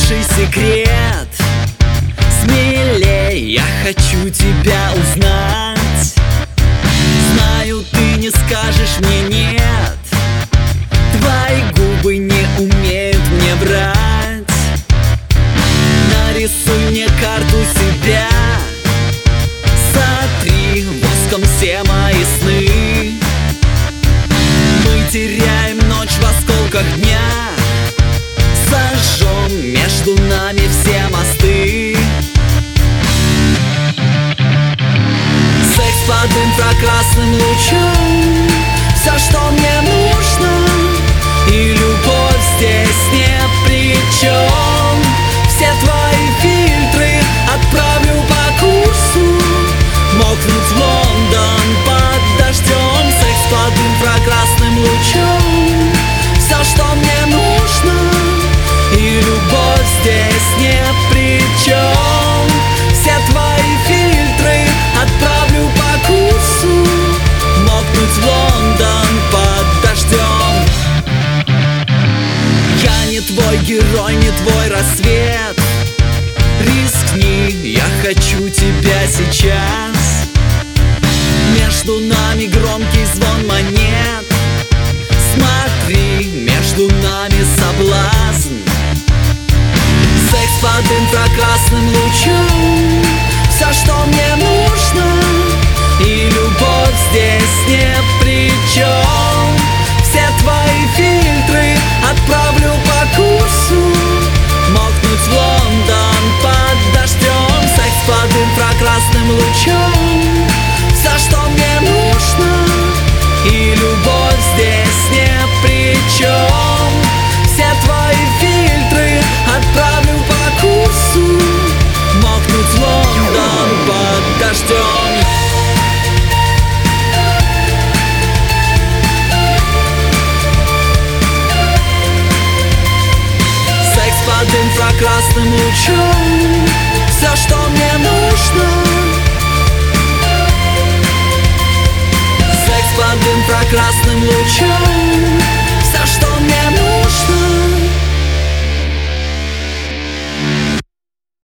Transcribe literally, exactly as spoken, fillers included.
Наши секрет смелей, я хочу тебя узнать. Знаю, ты не скажешь мне нет, твои губы не умеют мне врать. Нарисуй мне карту себя, сотри воском все мои сны. Мы теряем ночь в осколках дня, сожжем между нами все мосты. Секс под инфракрасным лучом, все, что мне нужно, и любовь здесь ни при чем. Все твои фильтры отправлю по курсу, мокнуть в Лондон под дождем. Секс под инфракрасным лучом, все, что мне нужно, и любовь здесь ни при чем. Все твои фильтры отправлю по курсу, мокнуть в Лондон под дождем. Я не твой герой, не твой рассвет. Рискни, я хочу тебя сейчас. Между нами громкий звон монет, смотри, между нами соблазн. Секс под инфракрасным лучом, все, что мне нужно, и любовь здесь ни при чем. Все твои фильтры отправлю по курсу, мокнуть в Лондон под дождем. Секс под инфракрасным лучом, все, что мне нужно, и любовь здесь ни при чем. Все твои фильтры отправлю по курсу, мокнуть в Лондон под дождем. Секс под инфракрасным лучом, все, что мне нужно,